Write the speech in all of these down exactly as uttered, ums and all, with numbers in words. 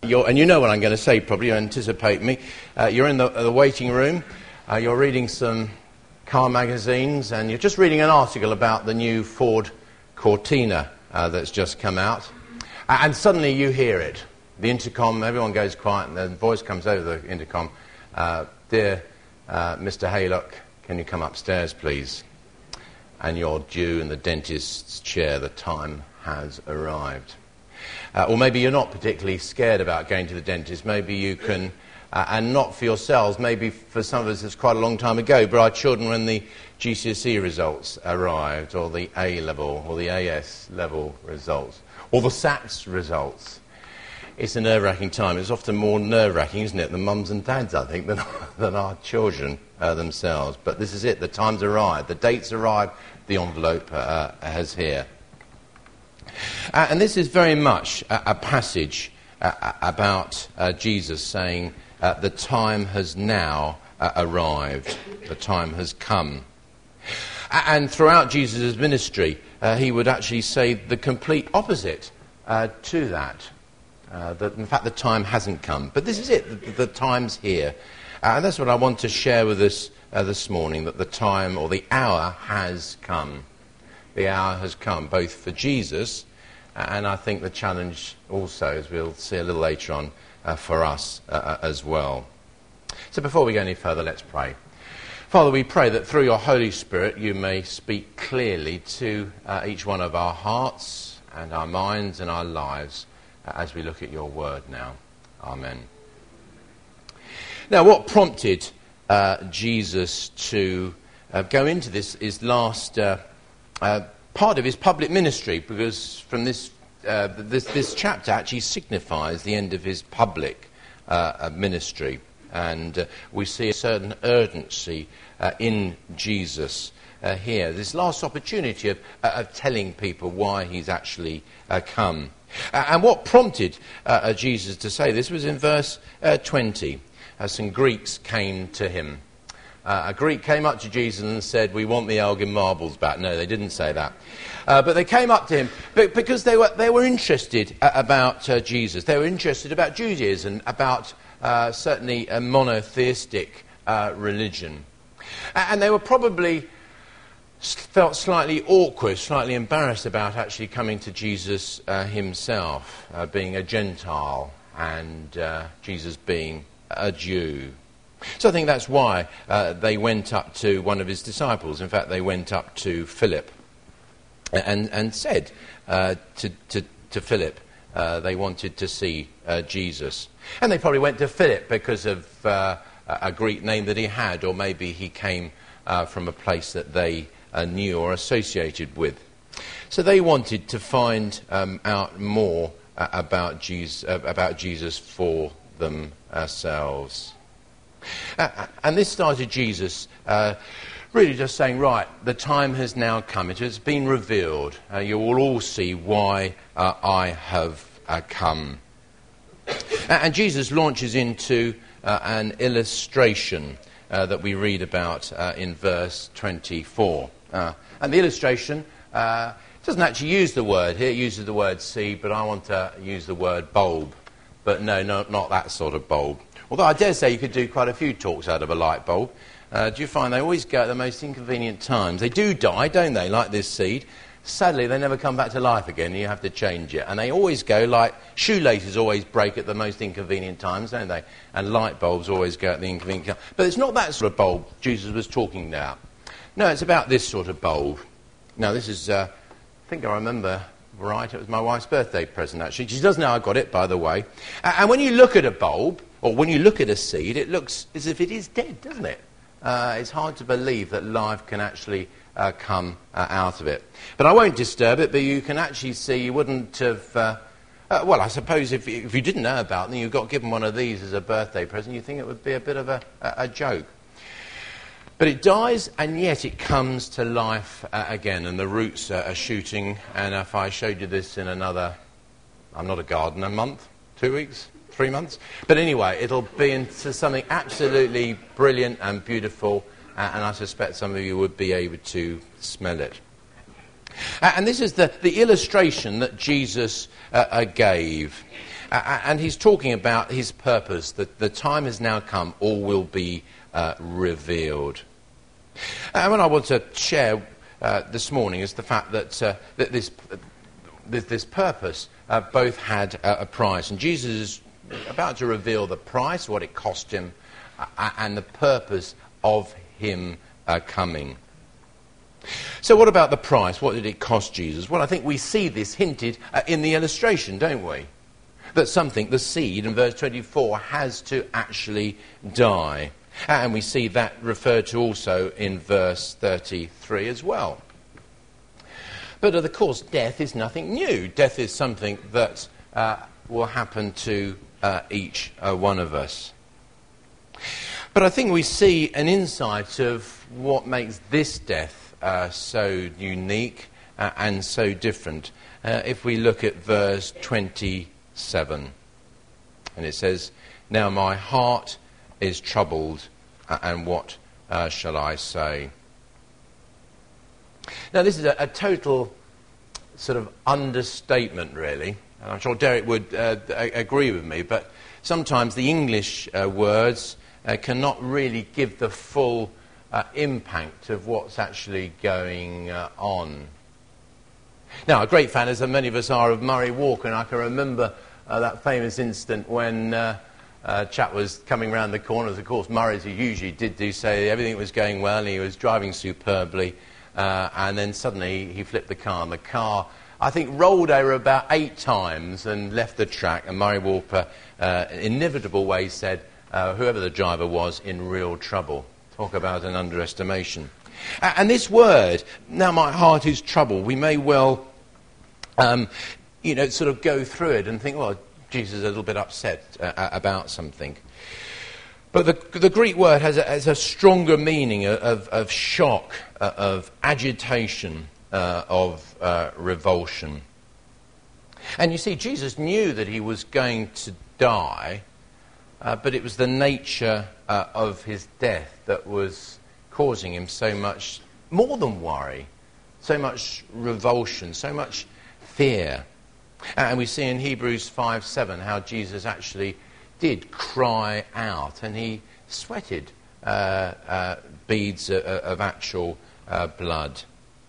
You're, and you know what I'm going to say, probably, you anticipate me. Uh, you're in the, the waiting room, uh, you're reading some car magazines, and you're just reading an article about the new Ford Cortina uh, that's just come out. Uh, and suddenly you hear it. The intercom, everyone goes quiet, and the voice comes over the intercom. Uh, Dear uh, Mister Haylock, can you come upstairs, please? And you're due in the dentist's chair. The time has arrived. Uh, or maybe you're not particularly scared about going to the dentist. Maybe you can, uh, and not for yourselves, maybe for some of us it's quite a long time ago, but our children, when the G C S E results arrived, or the A level, or the A S level results, or the SATs results, it's a nerve-wracking time. It's often more nerve-wracking, isn't it, than mums and dads, I think, than, than our children uh, themselves. But this is it. The time's arrived. The date's arrived. The envelope uh, has here. Uh, and this is very much a, a passage uh, about uh, Jesus saying, uh, the time has now uh, arrived, the time has come. Uh, and throughout Jesus' ministry, uh, he would actually say the complete opposite uh, to that. Uh, that in fact the time hasn't come. But this is it, the, the time's here. Uh, and that's what I want to share with us uh, this morning, that the time or the hour has come. The hour has come, both for Jesus, uh, and I think the challenge also, as we'll see a little later on, uh, for us uh, as well. So before we go any further, let's pray. Father, we pray that through your Holy Spirit you may speak clearly to uh, each one of our hearts and our minds and our lives uh, as we look at your word now. Amen. Now, what prompted uh, Jesus to uh, go into this is last... Uh, Uh, part of his public ministry, because from this, uh, this this chapter actually signifies the end of his public uh, ministry, and uh, we see a certain urgency uh, in Jesus uh, here. This last opportunity of, uh, of telling people why he's actually uh, come. Uh, and what prompted uh, uh, Jesus to say this was in verse uh, twenty. Uh, some Greeks came to him. Uh, a Greek came up to Jesus and said, we want the Elgin marbles back. No, they didn't say that. Uh, but they came up to him because they were, they were interested uh, about uh, Jesus. They were interested about Judaism, about uh, certainly a monotheistic uh, religion. And they were probably felt slightly awkward, slightly embarrassed about actually coming to Jesus uh, himself, uh, being a Gentile, and uh, Jesus being a Jew. So I think that's why uh, they went up to one of his disciples. In fact, they went up to Philip and, and said uh, to, to, to Philip uh, they wanted to see uh, Jesus. And they probably went to Philip because of uh, a Greek name that he had, or maybe he came uh, from a place that they uh, knew or associated with. So they wanted to find um, out more uh, about, Jesus, uh, about Jesus for themselves. Uh, and this started Jesus uh, really just saying, right, the time has now come. It has been revealed. Uh, you will all see why uh, I have uh, come. Uh, and Jesus launches into uh, an illustration uh, that we read about uh, in verse twenty-four. Uh, and the illustration uh, doesn't actually use the word here. It uses the word seed, but I want to use the word bulb. But no, no, not that sort of bulb. Although I dare say you could do quite a few talks out of a light bulb. Uh, do you find they always go at the most inconvenient times? They do die, don't they, like this seed. Sadly, they never come back to life again, and you have to change it. And they always go like shoelaces always break at the most inconvenient times, don't they? And light bulbs always go at the inconvenient times. But it's not that sort of bulb Jesus was talking about. No, it's about this sort of bulb. Now, this is, uh, I think I remember... right, it was my wife's birthday present, actually. She does know I got it, by the way. And when you look at a bulb, or when you look at a seed, it looks as if it is dead, doesn't it? Uh, it's hard to believe that life can actually uh, come uh, out of it. But I won't disturb it, but you can actually see you wouldn't have... Uh, uh, well, I suppose if, if you didn't know about them, you got given one of these as a birthday present, you'd think it would be a bit of a, a, a joke. But it dies, and yet it comes to life uh, again, and the roots uh, are shooting. And if I showed you this in another, I'm not a gardener, month, two weeks, three months. But anyway, it'll be into something absolutely brilliant and beautiful, uh, and I suspect some of you would be able to smell it. Uh, and this is the, the illustration that Jesus uh, uh, gave. Uh, and he's talking about his purpose, that the time has now come, all will be uh, revealed. And what I want to share uh, this morning is the fact that, uh, that this, uh, this, this purpose uh, both had uh, a price. And Jesus is about to reveal the price, what it cost him, uh, and the purpose of him uh, coming. So what about the price? What did it cost Jesus? Well, I think we see this hinted uh, in the illustration, don't we? That something, the seed, in verse twenty-four, has to actually die. And we see that referred to also in verse thirty-three as well. But of course, death is nothing new. Death is something that uh, will happen to uh, each uh, one of us. But I think we see an insight of what makes this death Uh, so unique uh, and so different. Uh, if we look at verse twenty-seven, and it says, "Now my heart is troubled, uh, and what uh, shall I say?" Now this is a, a total sort of understatement, really, and I'm sure Derek would uh, a- agree with me, but sometimes the English uh, words uh, cannot really give the full Uh, impact of what's actually going uh, on. Now, a great fan, as many of us are, of Murray Walker, and I can remember uh, that famous instant when uh, uh, chap was coming round the corners. Of course, Murray, as he usually did do, say everything was going well, and he was driving superbly, uh, and then suddenly he flipped the car, and the car, I think, rolled over about eight times and left the track, and Murray Walker, uh, in inevitable way, said, uh, whoever the driver was, in real trouble. Talk about an underestimation. Uh, and this word, "now my heart is troubled," we may well, um, you know, sort of go through it and think, well, Jesus is a little bit upset uh, about something. But the, the Greek word has a, has a stronger meaning of, of shock, uh, of agitation, uh, of uh, revulsion. And you see, Jesus knew that he was going to die, Uh, but it was the nature uh, of his death that was causing him so much, more than worry, so much revulsion, so much fear. And we see in Hebrews five seven how Jesus actually did cry out, and he sweated uh, uh, beads of, of actual uh, blood.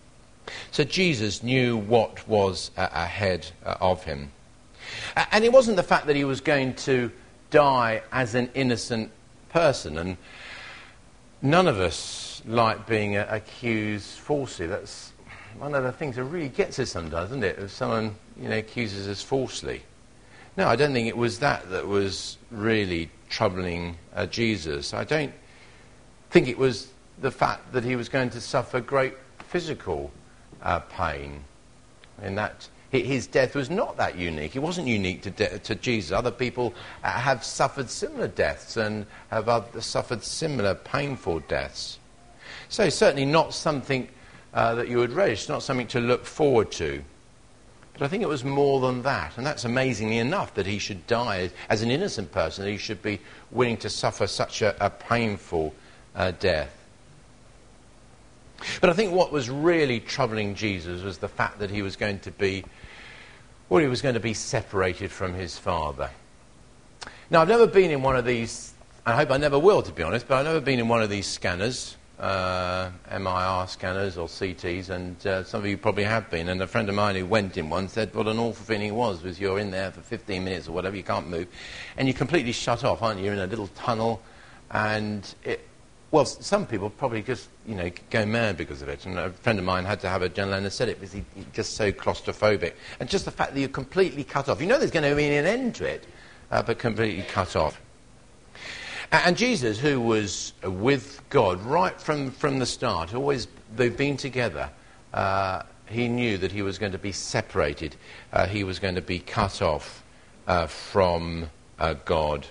So Jesus knew what was uh, ahead uh, of him. Uh, and it wasn't the fact that he was going to die as an innocent person, and none of us like being uh, accused falsely. That's one of the things that really gets us sometimes, isn't it? If someone, you know, accuses us falsely. No, I don't think it was that that was really troubling uh, Jesus. I don't think it was the fact that he was going to suffer great physical uh, pain. In that his death was not that unique. It wasn't unique to, de- to Jesus. Other people uh, have suffered similar deaths and have other, suffered similar painful deaths. So certainly not something uh, that you would relish, not something to look forward to. But I think it was more than that. And that's amazingly enough, that he should die as an innocent person, that he should be willing to suffer such a, a painful uh, death. But I think what was really troubling Jesus was the fact that he was going to be, well, he was going to be separated from his Father. Now, I've never been in one of these, I hope I never will, to be honest, but I've never been in one of these scanners, uh, M I R scanners or C Ts, and uh, some of you probably have been. And a friend of mine who went in one said what an awful feeling it was, was you're in there for fifteen minutes or whatever, you can't move, and you're completely shut off, aren't you? You're in a little tunnel, and it, well, some people probably just, you know, go mad because of it. And a friend of mine had to have a general anaesthetic because he, he's just so claustrophobic. And just the fact that you're completely cut off. You know there's going to be an end to it, uh, but completely cut off. And Jesus, who was with God right from, from the start, always, they've been together, uh, he knew that he was going to be separated. Uh, he was going to be cut off uh, from uh, God.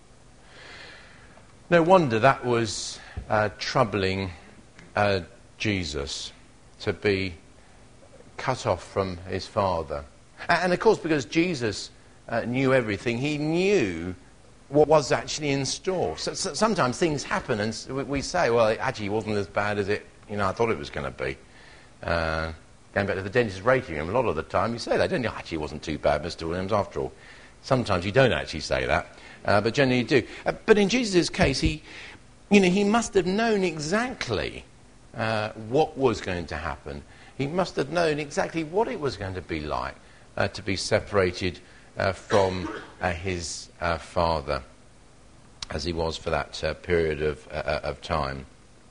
No wonder that was uh, troubling uh, Jesus, to be cut off from his Father. And of course, because Jesus uh, knew everything, he knew what was actually in store. So, so sometimes things happen and we say, well, it actually wasn't as bad as it, you know, I thought it was going to be. Uh, going back to the dentist rating room, a lot of the time you say that, don't you? Actually, it wasn't too bad, Mister Williams, after all. Sometimes you don't actually say that, uh, but generally you do. Uh, but in Jesus' case, he, you know, he must have known exactly uh, what was going to happen. He must have known exactly what it was going to be like uh, to be separated uh, from uh, his uh, Father, as he was for that uh, period of, uh, of time.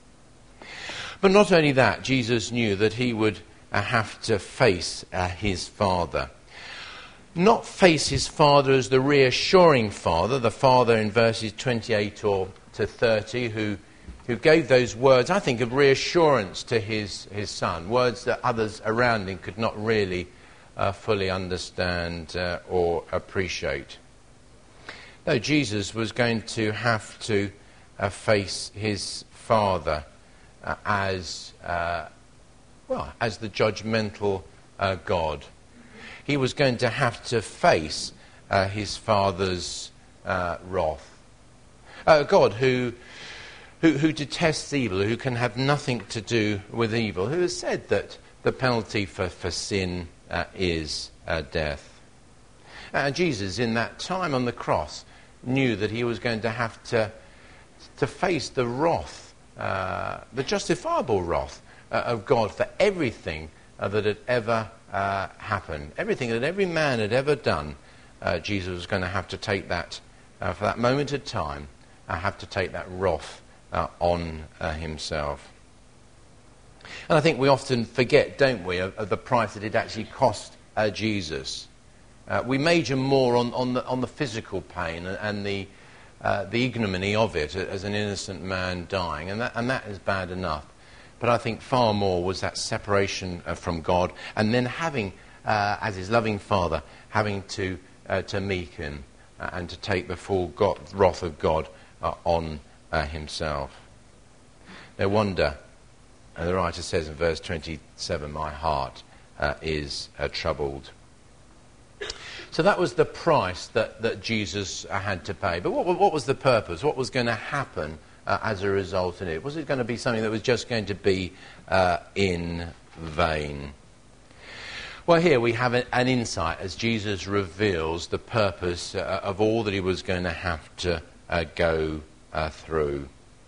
But not only that, Jesus knew that he would uh, have to face uh, his Father. Not face his Father as the reassuring Father, the Father in verses twenty-eight or to thirty, who, who gave those words, I think, of reassurance to his, his Son, words that others around him could not really uh, fully understand uh, or appreciate. No, Jesus was going to have to uh, face his Father uh, as, uh, well, as the judgmental uh, God. He was going to have to face uh, his Father's uh, wrath. Uh, God who, who, who detests evil, who can have nothing to do with evil, who has said that the penalty for, for sin uh, is uh, death. And Jesus, in that time on the cross, knew that he was going to have to, to face the wrath, uh, the justifiable wrath uh, of God for everything uh, that had ever uh, happened. Everything that every man had ever done, uh, Jesus was going to have to take that, uh, for that moment of time, uh, have to take that wrath uh, on uh, himself. And I think we often forget, don't we, of, of the price that it actually cost uh, Jesus. Uh, we major more on, on, the, on the physical pain and, and the, uh, the ignominy of it as an innocent man dying, and that, and that is bad enough. But I think far more was that separation uh, from God, and then having, uh, as his loving Father, having to, uh, to meet him uh, and to take the full God, wrath of God uh, on uh, himself. No wonder, uh, the writer says in verse twenty-seven, my heart uh, is uh, troubled. So that was the price that, that Jesus uh, had to pay. But what, what was the purpose? What was going to happen uh, as a result of it? Was it going to be something that was just going to be uh, in vain? Well, here we have a, an insight as Jesus reveals the purpose uh, of all that he was going to have to uh, go uh, through.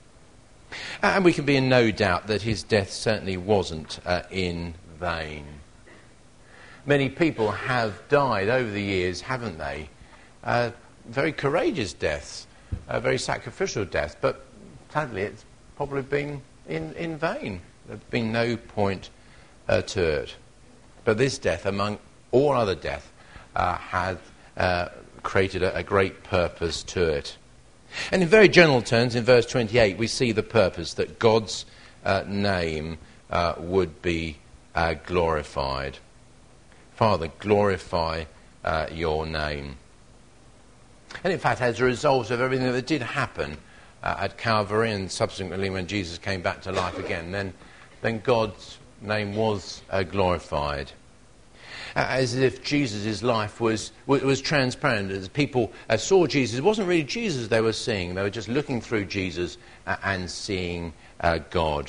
And we can be in no doubt that his death certainly wasn't uh, in vain. Many people have died over the years, haven't they? Uh, very courageous deaths, uh, very sacrificial deaths, but sadly it's probably been in, in vain. There's been no point uh, to it. But this death, among all other death, uh, had uh, created a, a great purpose to it. And in very general terms, in verse twenty-eight, we see the purpose that God's uh, name uh, would be uh, glorified. Father, glorify uh, your name. And in fact, as a result of everything that did happen uh, at Calvary and subsequently when Jesus came back to life again, then, then God's name was uh, glorified. Uh, as if Jesus' life was, was transparent. As people uh, saw Jesus, it wasn't really Jesus they were seeing. They were just looking through Jesus uh, and seeing uh, God.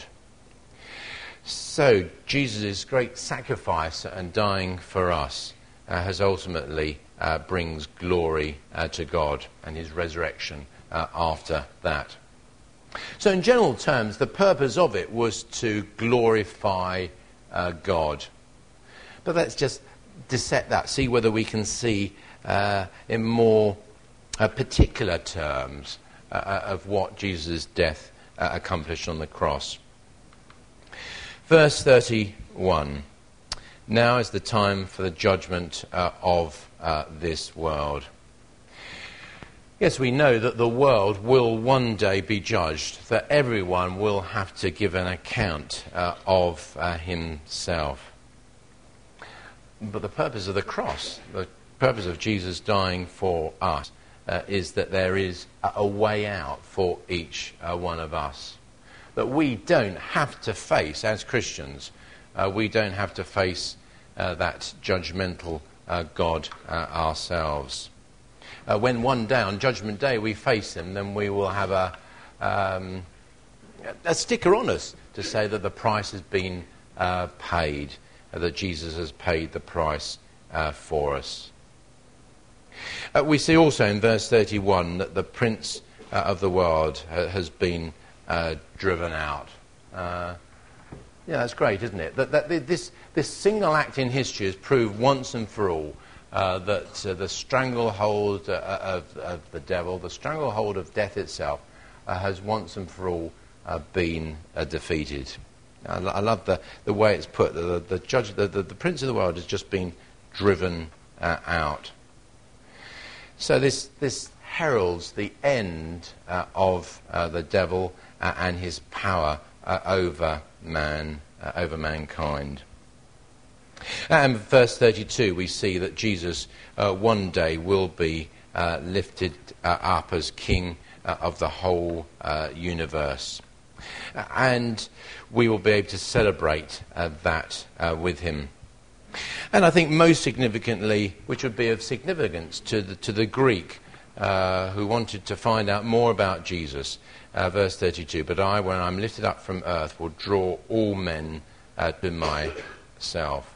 So Jesus' great sacrifice and dying for us uh, has ultimately uh, brings glory uh, to God, and his resurrection uh, after that. So in general terms, the purpose of it was to glorify uh, God. But let's just dissect that, see whether we can see uh, in more uh, particular terms uh, of what Jesus' death uh, accomplished on the cross. Verse thirty-one, now is the time for the judgment uh, of uh, this world. Yes, we know that the world will one day be judged, that everyone will have to give an account uh, of uh, himself. But the purpose of the cross, the purpose of Jesus dying for us, uh, is that there is a, a way out for each uh, one of us. That we don't have to face, as Christians, uh, we don't have to face uh, that judgmental uh, God uh, ourselves. Uh, when one day, on Judgment Day, we face him, then we will have a, um, a sticker on us to say that the price has been uh, paid, uh, that Jesus has paid the price uh, for us. Uh, we see also in verse thirty-one that the prince uh, of the world ha- has been uh, driven out. Uh, yeah, that's great, isn't it? That, that this, this single act in history has proved once and for all uh, that uh, the stranglehold uh, of, of the devil, the stranglehold of death itself, uh, has once and for all uh, been uh, defeated. I, I love the, the way it's put. The, the, the judge, the, the, the prince of the world has just been driven uh, out. So this this heralds the end uh, of uh, the devil uh, and his power uh, over man, uh, over mankind. And verse thirty-two, we see that Jesus uh, one day will be uh, lifted uh, up as king uh, of the whole uh, universe. And we will be able to celebrate uh, that uh, with him. And I think most significantly, which would be of significance to the, to the Greek uh, who wanted to find out more about Jesus, uh, verse thirty-two, but I, when I'm lifted up from earth, will draw all men uh, to myself.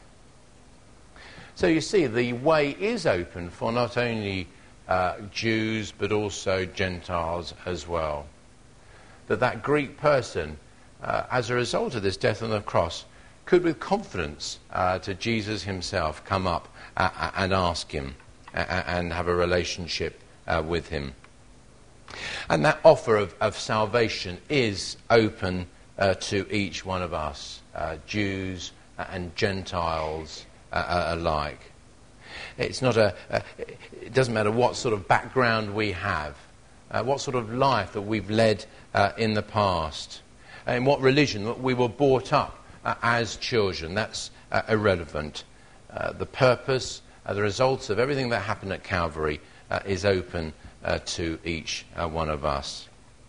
So you see, the way is open for not only uh, Jews, but also Gentiles as well. That that Greek person, uh, as a result of this death on the cross, could with confidence uh, to Jesus himself come up uh, and ask him uh, and have a relationship uh, with him. And that offer of, of salvation is open uh, to each one of us, uh, Jews and Gentiles uh, alike. It's not a, a, it doesn't matter what sort of background we have, uh, what sort of life that we've led uh, in the past, and what religion that we were brought up Uh, as children. That's uh, irrelevant. Uh, the purpose, uh, the results of everything that happened at Calvary uh, is open uh, to each uh, one of us.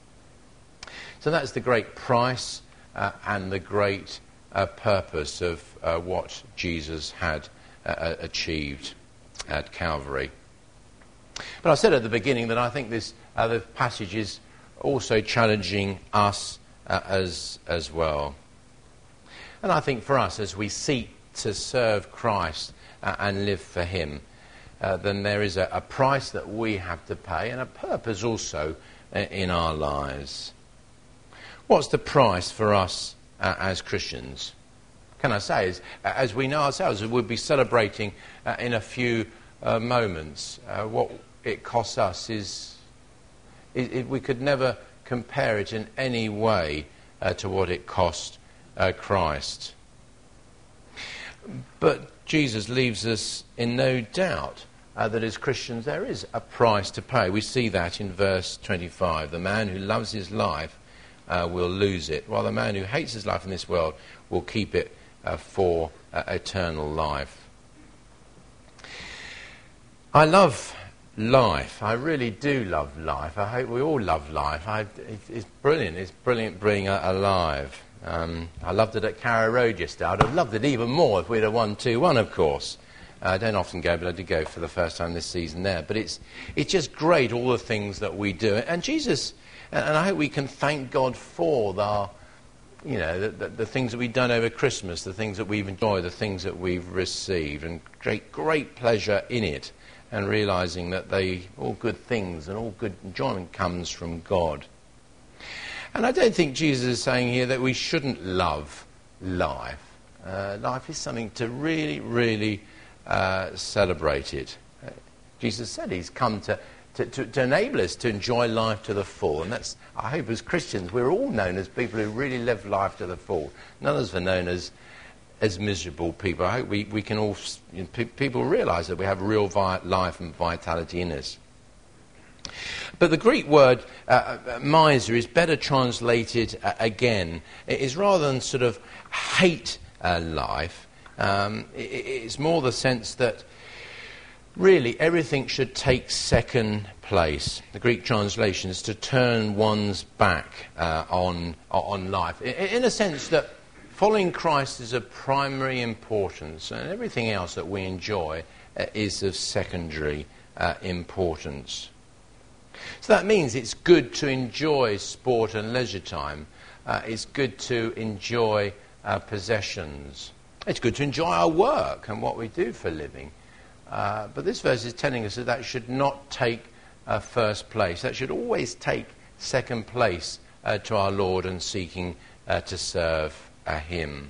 So that's the great price uh, and the great uh, purpose of uh, what Jesus had uh, achieved at Calvary. But I said at the beginning that I think this uh, the passage is also challenging us uh, as as well. And I think for us, as we seek to serve Christ uh, and live for him, uh, then there is a, a price that we have to pay and a purpose also uh, in our lives. What's the price for us uh, as Christians? Can I say, as, as we know ourselves, we'll be celebrating uh, in a few uh, moments. Uh, what it costs us is, is, is we could never compare it in any way uh, to what it cost Uh, Christ. But Jesus leaves us in no doubt uh, that as Christians there is a price to pay. We see that in verse twenty-five. The man who loves his life uh, will lose it, while the man who hates his life in this world will keep it uh, for uh, eternal life. I love life. I really do love life. I hope we all love life. I, it, it's brilliant. It's brilliant being uh, alive. Um, I loved it at Carrow Road yesterday. I'd have loved it even more if we'd have won two one, of course. Uh, I don't often go, but I did go for the first time this season there. But it's it's just great, all the things that we do. And Jesus, and, and I hope we can thank God for the, you know, the, the, the things that we've done over Christmas, the things that we've enjoyed, the things that we've received, and great, great pleasure in it, and realising that they all good things and all good enjoyment comes from God. And I don't think Jesus is saying here that we shouldn't love life. Uh, life is something to really, really uh, celebrate it. Uh, Jesus said he's come to, to, to, to enable us to enjoy life to the full. And that's, I hope as Christians, we're all known as people who really live life to the full. None of us are known as, as miserable people. I hope we, we can all, you know, pe- people realise that we have real vi- life and vitality in us. But the Greek word uh, miser is better translated uh, again. It is rather than sort of hate uh, life, um, it, it's more the sense that really everything should take second place. The Greek translation is to turn one's back uh, on, on life. In, in a sense that following Christ is of primary importance and everything else that we enjoy uh, is of secondary uh, importance. So that means it's good to enjoy sport and leisure time. Uh, it's good to enjoy uh, possessions. It's good to enjoy our work and what we do for a living. Uh, but this verse is telling us that that should not take uh, first place. That should always take second place uh, to our Lord and seeking uh, to serve uh, him.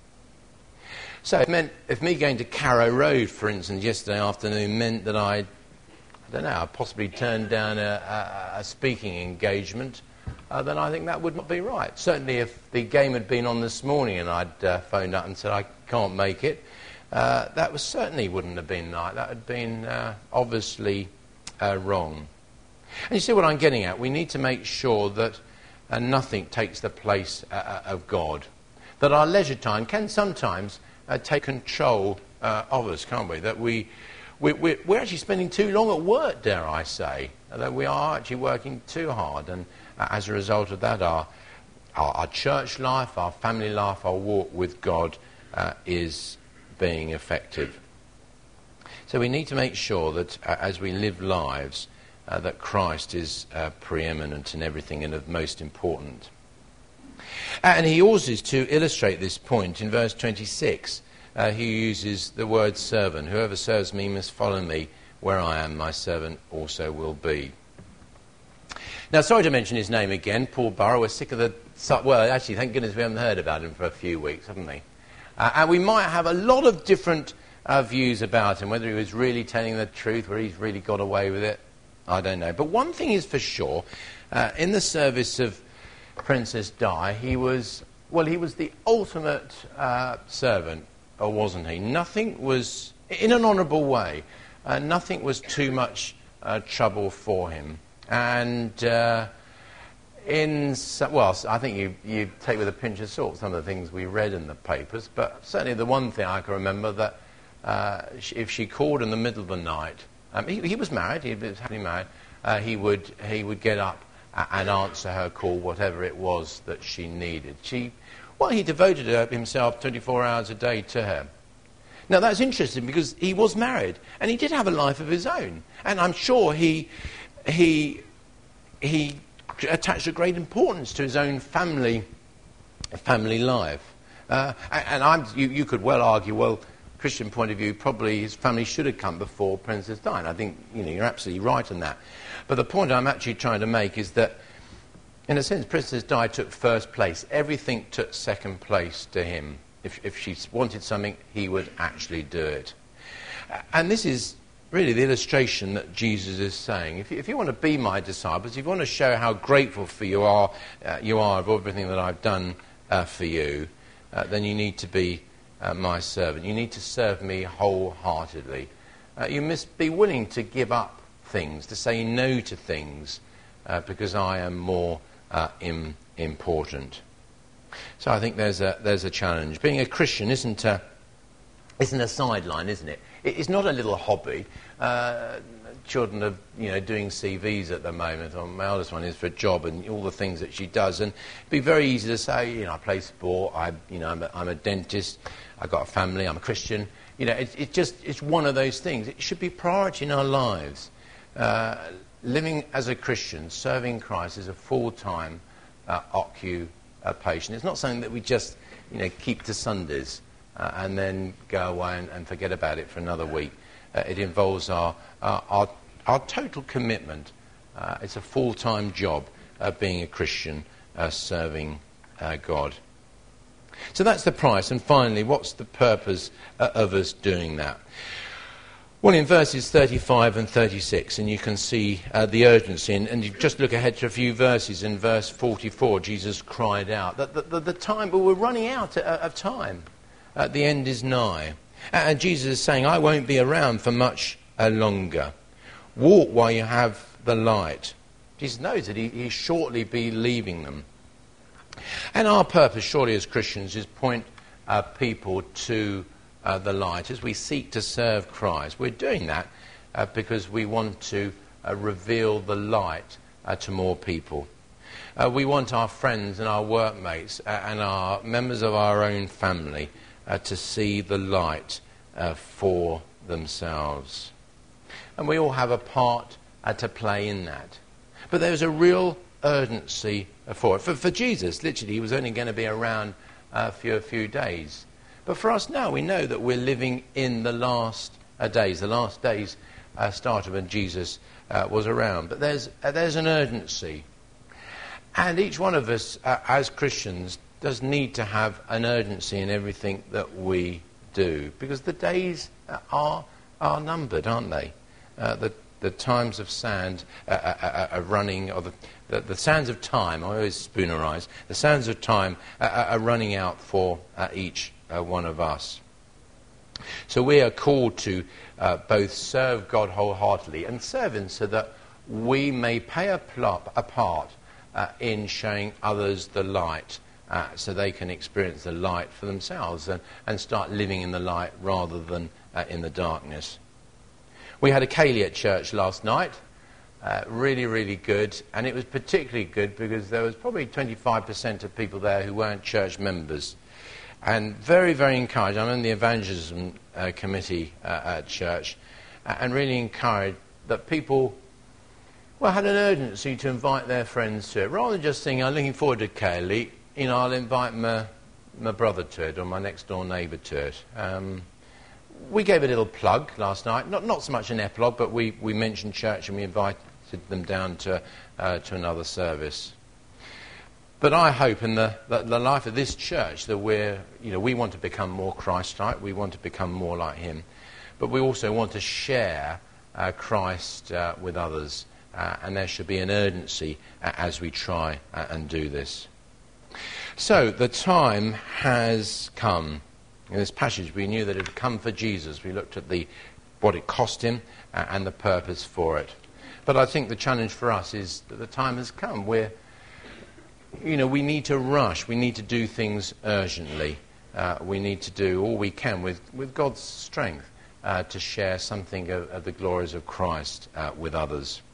So it meant, if me going to Carrow Road, for instance, yesterday afternoon meant that I, I don't know, I possibly turned down a, a, a speaking engagement, uh, then I think that would not be right. Certainly if the game had been on this morning and I'd uh, phoned up and said I can't make it, uh, that was certainly wouldn't have been right. That had been uh, obviously uh, wrong. And you see what I'm getting at? We need to make sure that uh, nothing takes the place uh, of God. That our leisure time can sometimes uh, take control uh, of us, can't we? That we, we, we're, we're actually spending too long at work, dare I say. That we are actually working too hard. And uh, as a result of that, our, our, our church life, our family life, our walk with God uh, is being effective. So we need to make sure that uh, as we live lives, uh, that Christ is uh, preeminent in everything and of most important. And he uses to illustrate this point in verse twenty-six. Uh, he uses the word servant. Whoever serves me must follow me. Where I am, my servant also will be. Now, sorry to mention his name again, Paul Burrow. We're sick of the... Well, actually, thank goodness we haven't heard about him for a few weeks, haven't we? Uh, and we might have a lot of different uh, views about him, whether he was really telling the truth, whether he's really got away with it. I don't know. But one thing is for sure, uh, in the service of Princess Di, he was, well, he was the ultimate uh, servant, or wasn't he? Nothing was, in an honourable way, uh, nothing was too much uh, trouble for him. And uh, in, some, well, I think you, you take with a pinch of salt some of the things we read in the papers, but certainly the one thing I can remember that uh, if she called in the middle of the night, um, he, he was married, he was happily married, uh, he would he would get up and answer her call, whatever it was that she needed. She, well, he devoted himself twenty-four hours a day to her. Now, that's interesting because he was married, and he did have a life of his own. And I'm sure he, he, he attached a great importance to his own family, family life. Uh, and I'm, you, you could well argue, well, Christian point of view, probably his family should have come before Princess Di. I think, you know, you're absolutely right in that. But the point I'm actually trying to make is that, in a sense, Princess Di took first place. Everything took second place to him. If, if she wanted something, he would actually do it. And this is really the illustration that Jesus is saying. If you, if you want to be my disciples, if you want to show how grateful for you are, uh, you are of everything that I've done uh, for you, uh, then you need to be uh, my servant. You need to serve me wholeheartedly. Uh, you must be willing to give up things, to say no to things, uh, because I am more uh, im- important. So I think there's a there's a challenge. Being a Christian isn't a isn't a sideline, isn't it? It's not a little hobby. Uh, children are you know doing C Vs at the moment. Or my eldest one is for a job and all the things that she does. And it'd be very easy to say, you know, I play sport. I you know I'm a, I'm a dentist. I've got a family. I'm a Christian. You know, it's it just it's one of those things. It should be priority in our lives. Uh, living as a Christian, serving Christ is a full-time uh, occupation. It's not something that we just, you know, keep to Sundays uh, and then go away and, and forget about it for another week. Uh, it involves our, our our our total commitment. Uh, it's a full-time job uh, being a Christian, uh, serving uh, God. So that's the price. And finally, what's the purpose uh, of us doing that? Well, in verses thirty-five and thirty-six, and you can see uh, the urgency, and, and you just look ahead to a few verses. In verse forty-four, Jesus cried out that the, the, the time, but we're running out of time. Uh, the end is nigh. And Jesus is saying, I won't be around for much uh, longer. Walk while you have the light. Jesus knows that he, he'll shortly be leaving them. And our purpose, surely as Christians, is point uh, people to Uh, the light. As we seek to serve Christ, we're doing that uh, because we want to uh, reveal the light uh, to more people. Uh, we want our friends and our workmates uh, and our members of our own family uh, to see the light uh, for themselves. And we all have a part uh, to play in that. But there's a real urgency for it. For, for Jesus, literally, he was only going to be around uh, for a few days. But for us now, we know that we're living in the last uh, days, the last days uh, started when Jesus uh, was around. But there's, uh, there's an urgency. And each one of us, uh, as Christians, does need to have an urgency in everything that we do. Because the days uh, are, are numbered, aren't they? Uh, the, the times of sand uh, uh, uh, are running, or the, the, the sands of time, I always spoonerise, the sands of time uh, are running out for uh, each uh, one of us. So we are called to uh, both serve God wholeheartedly and serve Him so that we may play a, plop, a part uh, in showing others the light, uh, so they can experience the light for themselves and, and start living in the light rather than uh, in the darkness. We had a ceilidh at church last night, uh, really, really good, and it was particularly good because there was probably twenty-five percent of people there who weren't church members. And very, very encouraged. I'm in the evangelism uh, committee uh, at church, uh, and really encouraged that people, well, had an urgency to invite their friends to it. Rather than just saying, I'm looking forward to ceilidh, you know, I'll invite my, my brother to it or my next door neighbour to it. Um, we gave a little plug last night, not not so much an epilogue, but we, we mentioned church and we invited them down to uh, to another service. But I hope in the, the, the life of this church that we're, you know, we want to become more Christ-like, we want to become more like Him, but we also want to share uh, Christ uh, with others, uh, and there should be an urgency uh, as we try uh, and do this. So the time has come. In this passage we knew that it had come for Jesus. We looked at the what it cost Him uh, and the purpose for it. But I think the challenge for us is that the time has come. We're You know, we need to rush. We need to do things urgently. Uh, we need to do all we can with, with God's strength uh, to share something of, of the glories of Christ uh, with others.